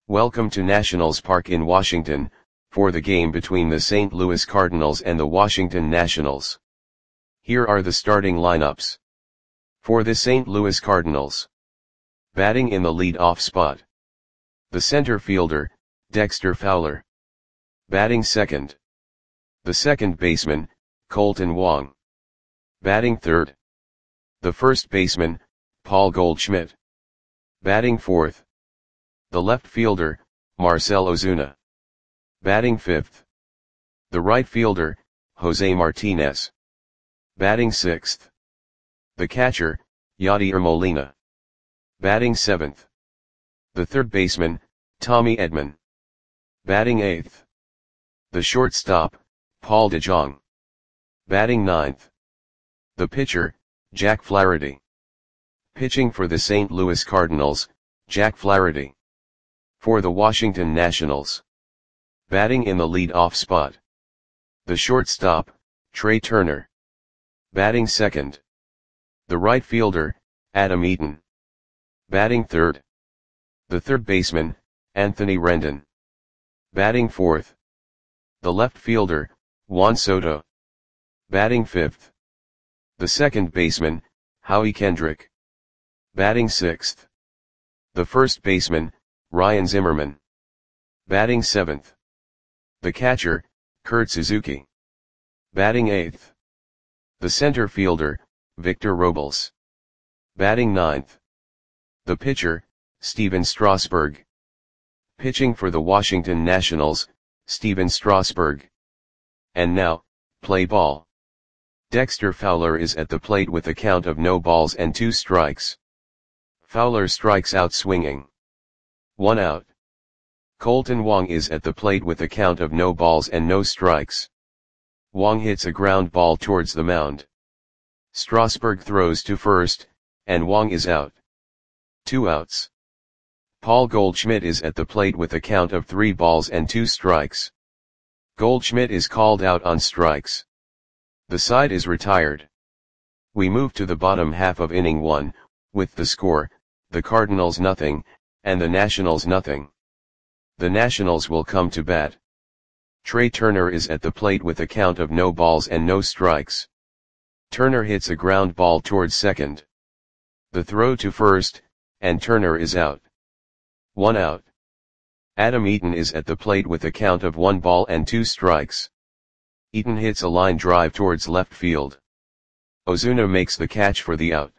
Welcome to Nationals Park in Washington, for the game between the St. Louis Cardinals and the Washington Nationals. Here are the starting lineups. For the St. Louis Cardinals. Batting in the lead-off spot. The center fielder, Dexter Fowler. Batting second. The second baseman, Kolten Wong. Batting third. The first baseman, Paul Goldschmidt. Batting fourth. The left fielder, Marcell Ozuna. Batting fifth. The right fielder, Jose Martinez. Batting sixth. The catcher, Yadier Molina. Batting seventh. The third baseman, Tommy Edman. Batting eighth. The shortstop, Paul DeJong. Batting ninth. The pitcher, Jack Flaherty. Pitching for the St. Louis Cardinals, Jack Flaherty. For the Washington Nationals. Batting in the lead-off spot. The shortstop, Trey Turner. Batting second. The right fielder, Adam Eaton. Batting third. The third baseman, Anthony Rendon. Batting fourth. The left fielder, Juan Soto. Batting fifth. The second baseman, Howie Kendrick. Batting sixth. The first baseman, Ryan Zimmerman. Batting seventh. The catcher, Kurt Suzuki. Batting eighth. The center fielder, Victor Robles. Batting ninth. The pitcher, Stephen Strasburg. Pitching for the Washington Nationals, Stephen Strasburg. And now, play ball. Dexter Fowler is at the plate with a count of no balls and 2 strikes. Fowler strikes out swinging. 1 out. Kolten Wong is at the plate with a count of no balls and no strikes. Wong hits a ground ball towards the mound. Strasburg throws to first, and Wong is out. 2 outs. Paul Goldschmidt is at the plate with a count of 3 balls and 2 strikes. Goldschmidt is called out on strikes. The side is retired. We move to the bottom half of inning 1, with the score, the Cardinals nothing, and the Nationals nothing. The Nationals will come to bat. Trey Turner is at the plate with a count of no balls and no strikes. Turner hits a ground ball towards second. The throw to first, and Turner is out. 1 out. Adam Eaton is at the plate with a count of 1 ball and 2 strikes. Eaton hits a line drive towards left field. Ozuna makes the catch for the out.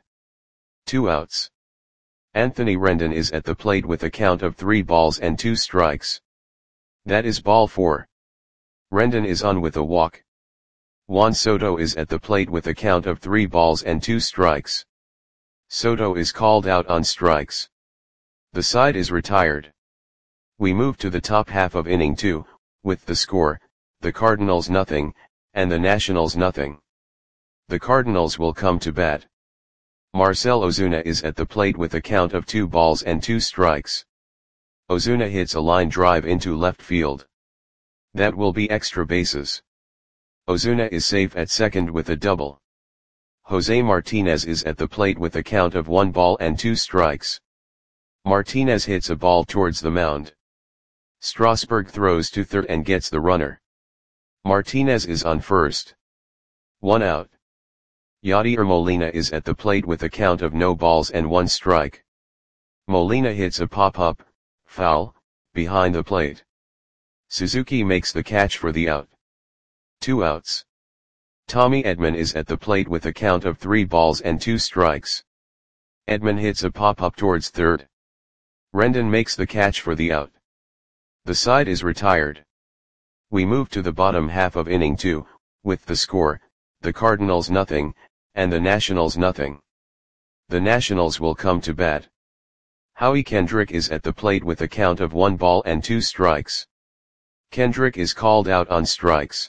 2 outs. Anthony Rendon is at the plate with a count of 3 balls and 2 strikes. That is ball 4. Rendon is on with a walk. Juan Soto is at the plate with a count of 3 balls and 2 strikes. Soto is called out on strikes. The side is retired. We move to the top half of inning 2, with the score, the Cardinals nothing, and the Nationals nothing. The Cardinals will come to bat. Marcell Ozuna is at the plate with a count of 2 balls and 2 strikes. Ozuna hits a line drive into left field. That will be extra bases. Ozuna is safe at second with a double. Jose Martinez is at the plate with a count of 1 ball and 2 strikes. Martinez hits a ball towards the mound. Strasburg throws to third and gets the runner. Martinez is on first. 1 out. Yadier Molina is at the plate with a count of no balls and 1 strike. Molina hits a pop-up, foul, behind the plate. Suzuki makes the catch for the out. 2 outs. Tommy Edman is at the plate with a count of 3 balls and 2 strikes. Edman hits a pop-up towards third. Rendon makes the catch for the out. The side is retired. We move to the bottom half of inning 2, with the score, the Cardinals nothing, and the Nationals nothing. The Nationals will come to bat. Howie Kendrick is at the plate with a count of 1 ball and 2 strikes. Kendrick is called out on strikes.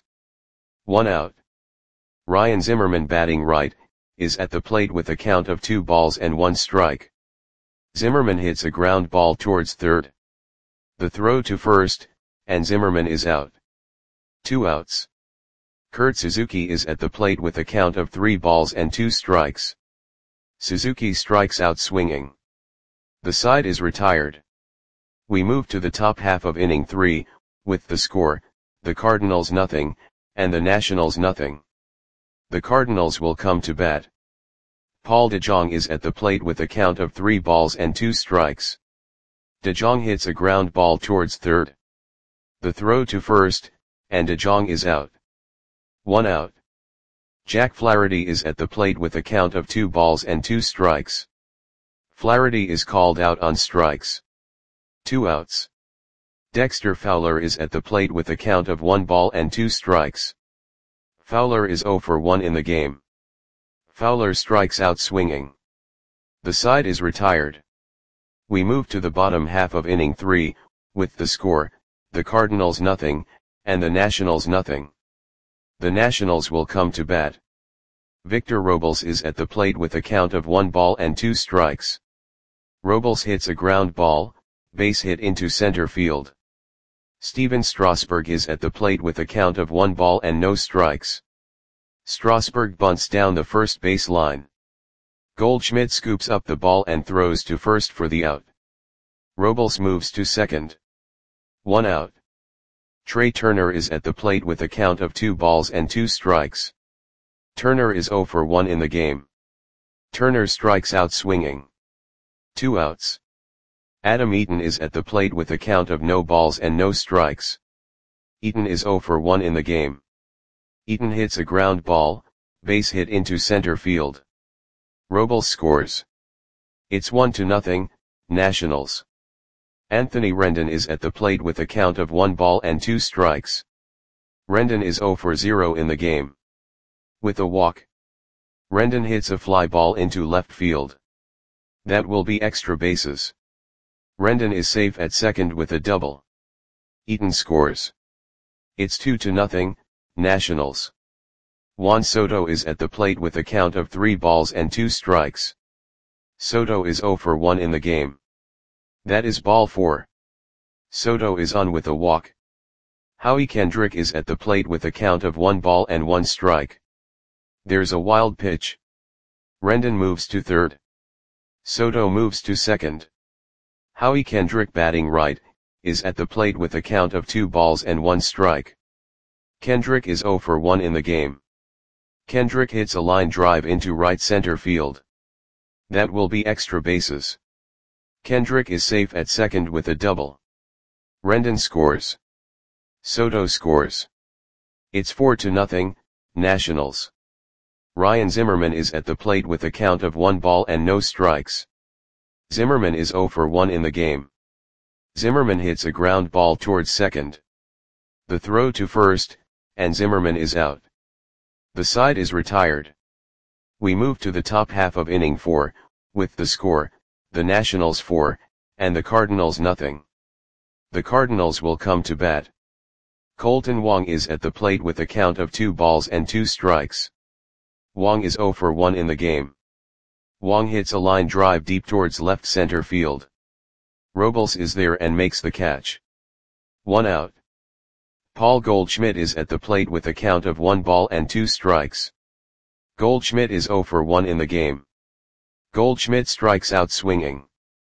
1 out. Ryan Zimmerman batting right, is at the plate with a count of 2 balls and 1 strike. Zimmerman hits a ground ball towards third. The throw to first, and Zimmerman is out. 2 outs. Kurt Suzuki is at the plate with a count of 3 balls and 2 strikes. Suzuki strikes out swinging. The side is retired. We move to the top half of inning 3, with the score, the Cardinals nothing, and the Nationals nothing. The Cardinals will come to bat. Paul DeJong is at the plate with a count of 3 balls and 2 strikes. DeJong hits a ground ball towards third. The throw to first, and DeJong is out. 1 out. Jack Flaherty is at the plate with a count of 2 balls and 2 strikes. Flaherty is called out on strikes. 2 outs. Dexter Fowler is at the plate with a count of 1 ball and 2 strikes. Fowler is 0 for 1 in the game. Fowler strikes out swinging. The side is retired. We move to the bottom half of inning 3, with the score, the Cardinals nothing, and the Nationals nothing. The Nationals will come to bat. Victor Robles is at the plate with a count of 1 ball and 2 strikes. Robles hits a ground ball, base hit into center field. Steven Strasburg is at the plate with a count of 1 ball and no strikes. Strasburg bunts down the first base line. Goldschmidt scoops up the ball and throws to first for the out. Robles moves to second. 1 out. Trey Turner is at the plate with a count of 2 balls and 2 strikes. Turner is 0 for 1 in the game. Turner strikes out swinging. 2 outs. Adam Eaton is at the plate with a count of no balls and no strikes. Eaton is 0 for 1 in the game. Eaton hits a ground ball, base hit into center field. Robles scores. It's 1-0, Nationals. Anthony Rendon is at the plate with a count of 1 ball and 2 strikes. Rendon is 0 for 0 in the game. With a walk. Rendon hits a fly ball into left field. That will be extra bases. Rendon is safe at second with a double. Eaton scores. It's 2-0, Nationals. Juan Soto is at the plate with a count of 3 balls and 2 strikes. Soto is 0 for 1 in the game. That is ball 4. Soto is on with a walk. Howie Kendrick is at the plate with a count of 1 ball and 1 strike. There's a wild pitch. Rendon moves to third. Soto moves to second. Howie Kendrick, batting right, is at the plate with a count of 2 balls and 1 strike. Kendrick is 0 for 1 in the game. Kendrick hits a line drive into right center field. That will be extra bases. Kendrick is safe at second with a double. Rendon scores. Soto scores. It's 4-0, Nationals. Ryan Zimmerman is at the plate with a count of 1 ball and no strikes. Zimmerman is 0 for 1 in the game. Zimmerman hits a ground ball towards second. The throw to first, and Zimmerman is out. The side is retired. We move to the top half of inning 4, with the score, the Nationals 4, and the Cardinals nothing. The Cardinals will come to bat. Colton Wong is at the plate with a count of 2 balls and 2 strikes. Wong is 0 for 1 in the game. Wong hits a line drive deep towards left center field. Robles is there and makes the catch. 1 out. Paul Goldschmidt is at the plate with a count of 1 ball and 2 strikes. Goldschmidt is 0 for 1 in the game. Goldschmidt strikes out swinging.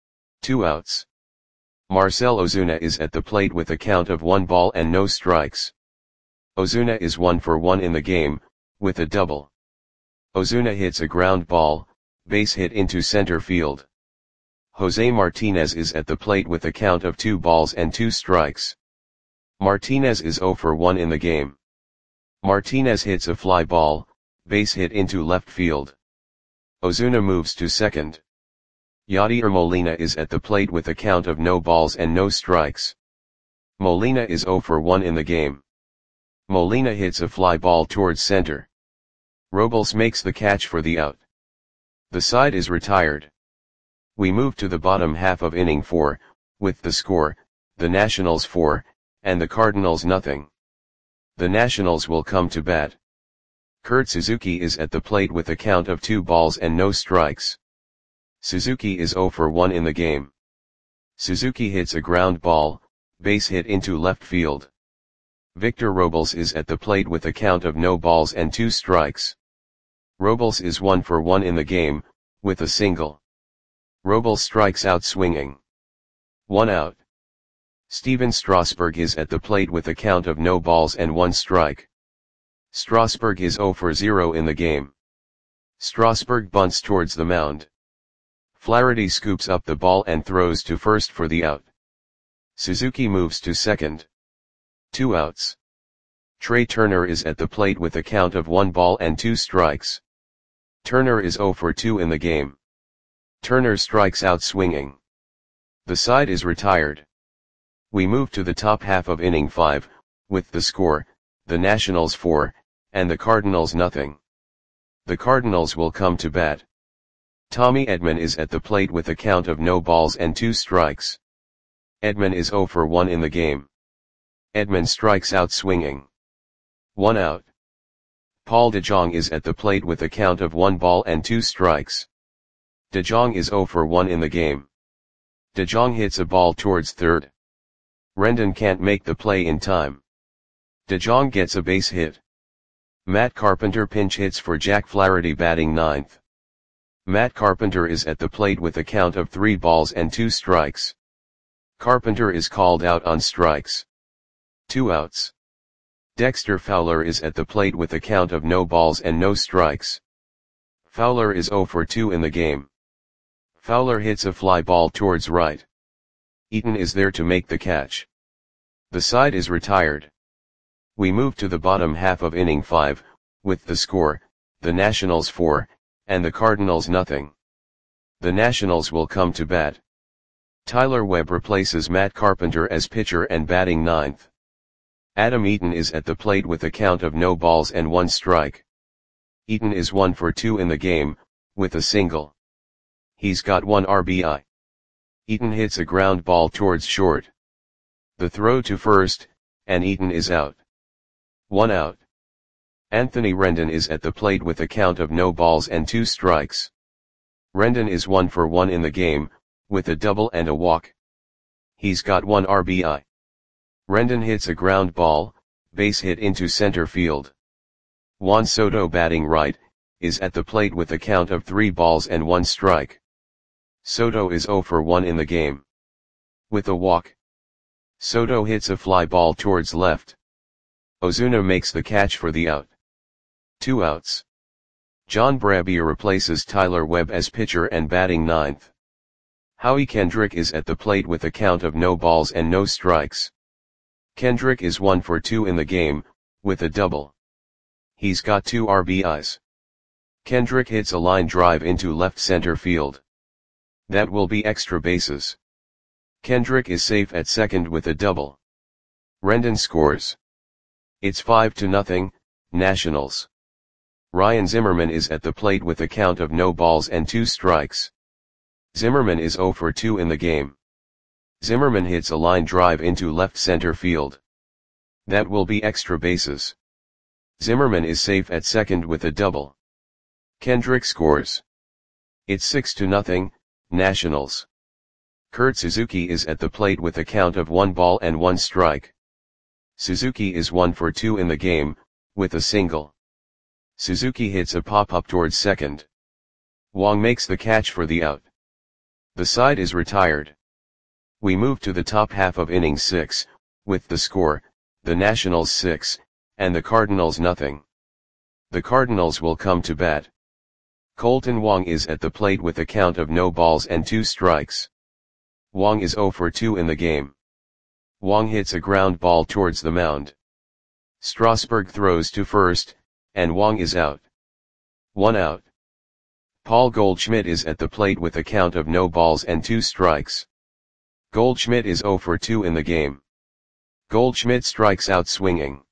2 outs. Marcell Ozuna is at the plate with a count of 1 ball and no strikes. Ozuna is 1 for 1 in the game, with a double. Ozuna hits a ground ball, base hit into center field. Jose Martinez is at the plate with a count of 2 balls and 2 strikes. Martinez is 0 for 1 in the game. Martinez hits a fly ball, base hit into left field. Ozuna moves to second. Yadier Molina is at the plate with a count of no balls and no strikes. Molina is 0 for 1 in the game. Molina hits a fly ball towards center. Robles makes the catch for the out. The side is retired. We move to the bottom half of inning 4, with the score, the Nationals 4, and the Cardinals nothing. The Nationals will come to bat. Kurt Suzuki is at the plate with a count of 2 balls and no strikes. Suzuki is 0 for 1 in the game. Suzuki hits a ground ball, base hit into left field. Victor Robles is at the plate with a count of no balls and 2 strikes. Robles is 1 for 1 in the game, with a single. Robles strikes out swinging. 1 out. Steven Strasburg is at the plate with a count of no balls and 1 strike. Strasburg is 0 for 0 in the game. Strasburg bunts towards the mound. Flaherty scoops up the ball and throws to first for the out. Suzuki moves to second. 2 outs. Trey Turner is at the plate with a count of 1 ball and 2 strikes. Turner is 0 for 2 in the game. Turner strikes out swinging. The side is retired. We move to the top half of inning 5, with the score, the Nationals 4, and the Cardinals nothing. The Cardinals will come to bat. Tommy Edman is at the plate with a count of no balls and 2 strikes. Edman is 0 for 1 in the game. Edman strikes out swinging. 1 out. Paul DeJong is at the plate with a count of 1 ball and 2 strikes. DeJong is 0 for 1 in the game. DeJong hits a ball towards third. Rendon can't make the play in time. DeJong gets a base hit. Matt Carpenter pinch hits for Jack Flaherty batting ninth. Matt Carpenter is at the plate with a count of 3 balls and 2 strikes. Carpenter is called out on strikes. 2 outs. Dexter Fowler is at the plate with a count of no balls and no strikes. Fowler is 0 for 2 in the game. Fowler hits a fly ball towards right. Eaton is there to make the catch. The side is retired. We move to the bottom half of inning 5, with the score, the Nationals 4, and the Cardinals nothing. The Nationals will come to bat. Tyler Webb replaces Matt Carpenter as pitcher and batting ninth. Adam Eaton is at the plate with a count of no balls and 1 strike. Eaton is 1 for 2 in the game, with a single. He's got 1 RBI. Eaton hits a ground ball towards short. The throw to first, and Eaton is out. 1 out. Anthony Rendon is at the plate with a count of no balls and 2 strikes. Rendon is 1 for 1 in the game, with a double and a walk. He's got 1 RBI. Rendon hits a ground ball, base hit into center field. Juan Soto batting right, is at the plate with a count of 3 balls and 1 strike. Soto is 0 for 1 in the game. With a walk. Soto hits a fly ball towards left. Ozuna makes the catch for the out. 2 outs. John Brabbier replaces Tyler Webb as pitcher and batting ninth. Howie Kendrick is at the plate with a count of no balls and no strikes. Kendrick is 1 for 2 in the game, with a double. He's got 2 RBIs. Kendrick hits a line drive into left center field. That will be extra bases. Kendrick is safe at second with a double. Rendon scores. It's 5-0, Nationals. Ryan Zimmerman is at the plate with a count of no balls and 2 strikes. Zimmerman is 0 for 2 in the game. Zimmerman hits a line drive into left center field. That will be extra bases. Zimmerman is safe at second with a double. Kendrick scores. It's 6-0, Nationals. Kurt Suzuki is at the plate with a count of 1 ball and 1 strike. Suzuki is 1 for 2 in the game, with a single. Suzuki hits a pop-up towards second. Wong makes the catch for the out. The side is retired. We move to the top half of inning 6, with the score, the Nationals 6, and the Cardinals nothing. The Cardinals will come to bat. Colton Wong is at the plate with a count of no balls and 2 strikes. Wong is 0 for 2 in the game. Wong hits a ground ball towards the mound. Strasburg throws to first, and Wong is out. 1 out. Paul Goldschmidt is at the plate with a count of no balls and 2 strikes. Goldschmidt is 0 for 2 in the game. Goldschmidt strikes out swinging.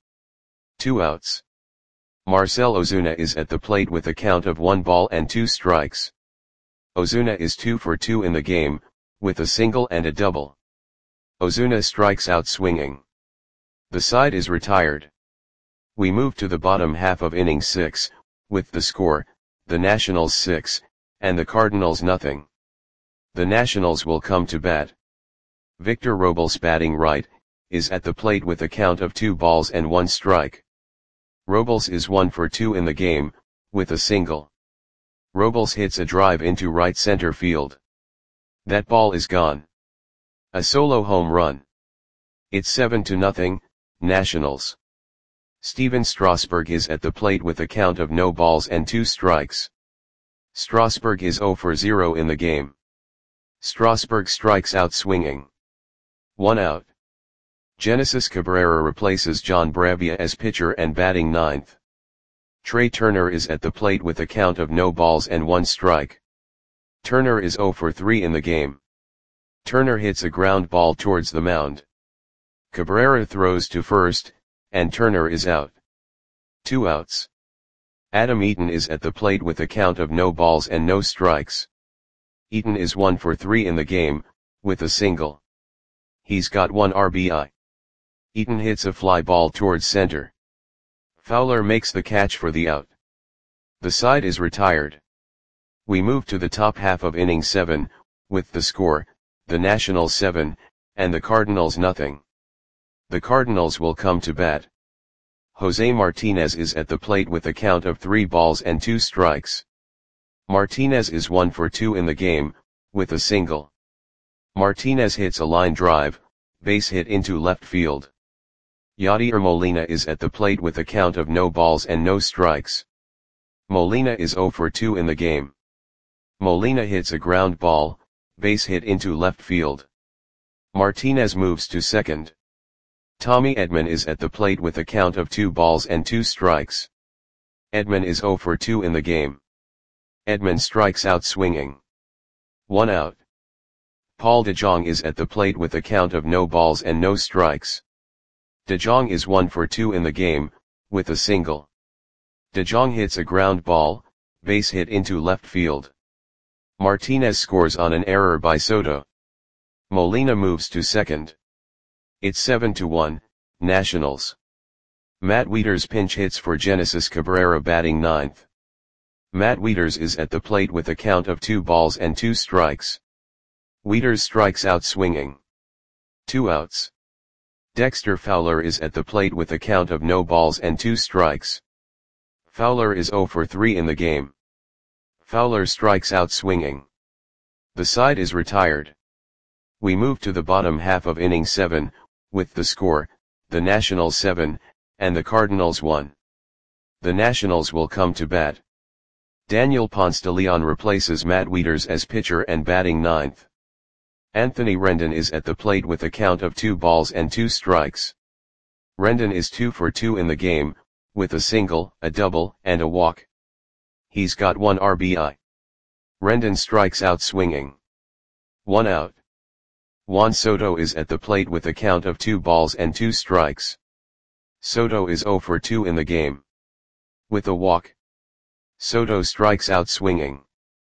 2 outs. Marcell Ozuna is at the plate with a count of 1 ball and 2 strikes. Ozuna is 2 for 2 in the game, with a single and a double. Ozuna strikes out swinging. The side is retired. We move to the bottom half of inning 6, with the score, the Nationals 6, and the Cardinals nothing. The Nationals will come to bat. Victor Robles batting right, is at the plate with a count of 2 balls and 1 strike. Robles is 1 for 2 in the game, with a single. Robles hits a drive into right center field. That ball is gone. A solo home run. It's 7-0, Nationals. Steven Strasburg is at the plate with a count of no balls and 2 strikes. Strasburg is 0 for 0 in the game. Strasburg strikes out swinging. 1 out. Genesis Cabrera replaces John Bravia as pitcher and batting 9th. Trey Turner is at the plate with a count of no balls and 1 strike. Turner is 0 for 3 in the game. Turner hits a ground ball towards the mound. Cabrera throws to first, and Turner is out. 2 outs. Adam Eaton is at the plate with a count of no balls and no strikes. Eaton is 1 for 3 in the game, with a single. He's got 1 RBI. Eaton hits a fly ball towards center. Fowler makes the catch for the out. The side is retired. We move to the top half of inning 7, with the score, the Nationals 7, and the Cardinals nothing. The Cardinals will come to bat. Jose Martinez is at the plate with a count of 3 balls and 2 strikes. Martinez is 1 for 2 in the game, with a single. Martinez hits a line drive, base hit into left field. Yadier Molina is at the plate with a count of no balls and no strikes. Molina is 0 for 2 in the game. Molina hits a ground ball, base hit into left field. Martinez moves to second. Tommy Edman is at the plate with a count of 2 balls and 2 strikes. Edman is 0 for 2 in the game. Edman strikes out swinging. 1 out. Paul DeJong is at the plate with a count of no balls and no strikes. DeJong is 1 for 2 in the game, with a single. DeJong hits a ground ball, base hit into left field. Martinez scores on an error by Soto. Molina moves to second. It's 7-1, Nationals. Matt Wieters pinch hits for Genesis Cabrera batting 9th. Matt Wieters is at the plate with a count of 2 balls and 2 strikes. Wieters strikes out swinging. 2 outs. Dexter Fowler is at the plate with a count of no balls and 2 strikes. Fowler is 0 for 3 in the game. Fowler strikes out swinging. The side is retired. We move to the bottom half of inning 7, with the score, the Nationals 7, and the Cardinals 1. The Nationals will come to bat. Daniel Ponce de Leon replaces Matt Wieters as pitcher and batting 9th. Anthony Rendon is at the plate with a count of 2 balls and 2 strikes. Rendon is 2 for 2 in the game, with a single, a double, and a walk. He's got 1 RBI. Rendon strikes out swinging. 1 out. Juan Soto is at the plate with a count of 2 balls and 2 strikes. Soto is 0 for 2 in the game. With a walk. Soto strikes out swinging.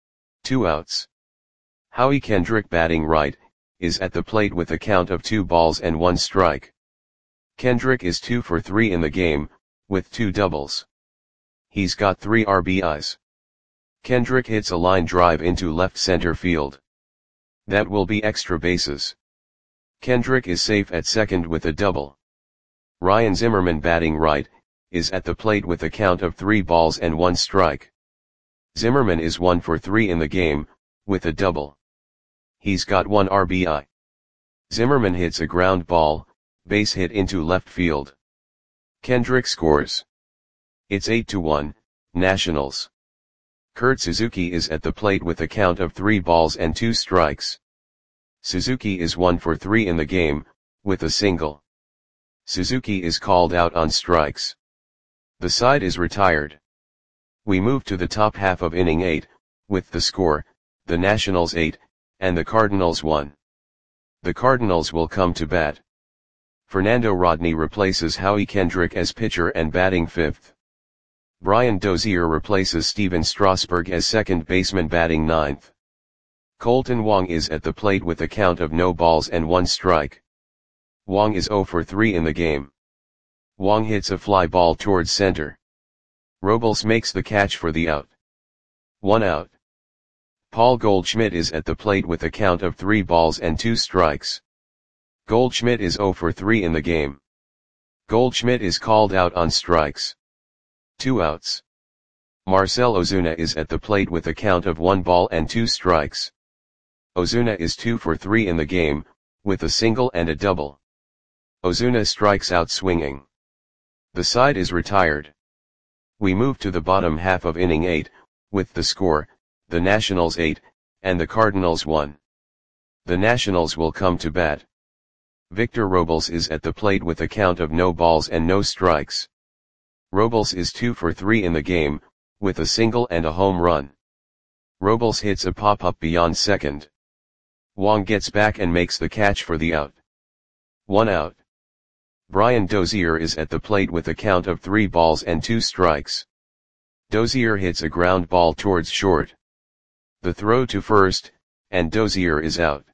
2 outs. Howie Kendrick batting right, is at the plate with a count of 2 balls and 1 strike. Kendrick is 2 for 3 in the game, with 2 doubles. He's got 3 RBIs. Kendrick hits a line drive into left center field. That will be extra bases. Kendrick is safe at second with a double. Ryan Zimmerman batting right, is at the plate with a count of 3 balls and 1 strike. Zimmerman is 1 for 3 in the game, with a double. He's got 1 RBI. Zimmerman hits a ground ball, base hit into left field. Kendrick scores. It's 8-1, Nationals. Kurt Suzuki is at the plate with a count of 3 balls and 2 strikes. Suzuki is 1 for 3 in the game, with a single. Suzuki is called out on strikes. The side is retired. We move to the top half of inning 8, with the score, the Nationals 8, and the Cardinals 1. The Cardinals will come to bat. Fernando Rodney replaces Howie Kendrick as pitcher and batting 5th. Brian Dozier replaces Steven Strasburg as second baseman batting 9th. Colton Wong is at the plate with a count of no balls and 1 strike. Wong is 0 for 3 in the game. Wong hits a fly ball towards center. Robles makes the catch for the out. 1 out. Paul Goldschmidt is at the plate with a count of 3 balls and 2 strikes. Goldschmidt is 0 for 3 in the game. Goldschmidt is called out on strikes. 2 outs. Marcell Ozuna is at the plate with a count of 1 ball and 2 strikes. Ozuna is 2 for 3 in the game, with a single and a double. Ozuna strikes out swinging. The side is retired. We move to the bottom half of inning 8, with the score, the Nationals 8, and the Cardinals 1. The Nationals will come to bat. Victor Robles is at the plate with a count of no balls and no strikes. Robles is 2 for 3 in the game, with a single and a home run. Robles hits a pop-up beyond second. Wong gets back and makes the catch for the out. 1 out. Brian Dozier is at the plate with a count of 3 balls and 2 strikes. Dozier hits a ground ball towards short. The throw to first, and Dozier is out.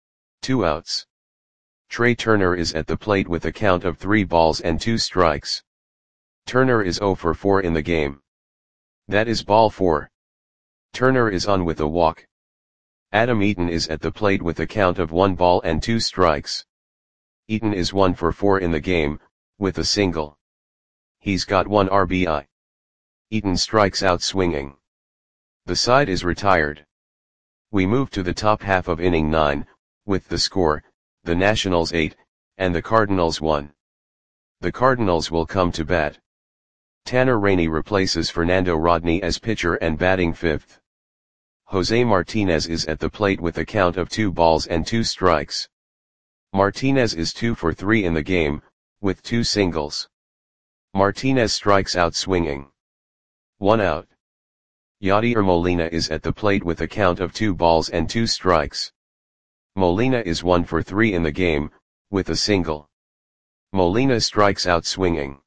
2 outs. Trey Turner is at the plate with a count of 3 balls and 2 strikes. Turner is 0 for 4 in the game. That is ball 4. Turner is on with a walk. Adam Eaton is at the plate with a count of 1 ball and 2 strikes. Eaton is 1 for 4 in the game, with a single. He's got 1 RBI. Eaton strikes out swinging. The side is retired. We move to the top half of inning 9, with the score, the Nationals 8, and the Cardinals 1. The Cardinals will come to bat. Tanner Rainey replaces Fernando Rodney as pitcher and batting 5th. Jose Martinez is at the plate with a count of 2 balls and 2 strikes. Martinez is 2 for 3 in the game, with 2 singles. Martinez strikes out swinging. 1 out. Yadier Molina is at the plate with a count of 2 balls and 2 strikes. Molina is 1 for 3 in the game, with a single. Molina strikes out swinging.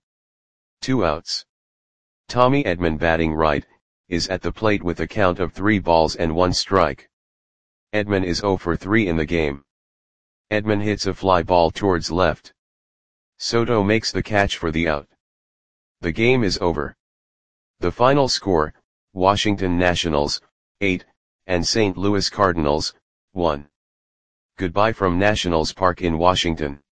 2 outs. Tommy Edman batting right, is at the plate with a count of 3 balls and 1 strike. Edman is 0 for 3 in the game. Edman hits a fly ball towards left. Soto makes the catch for the out. The game is over. The final score, Washington Nationals, 8, and St. Louis Cardinals, 1. Goodbye from Nationals Park in Washington.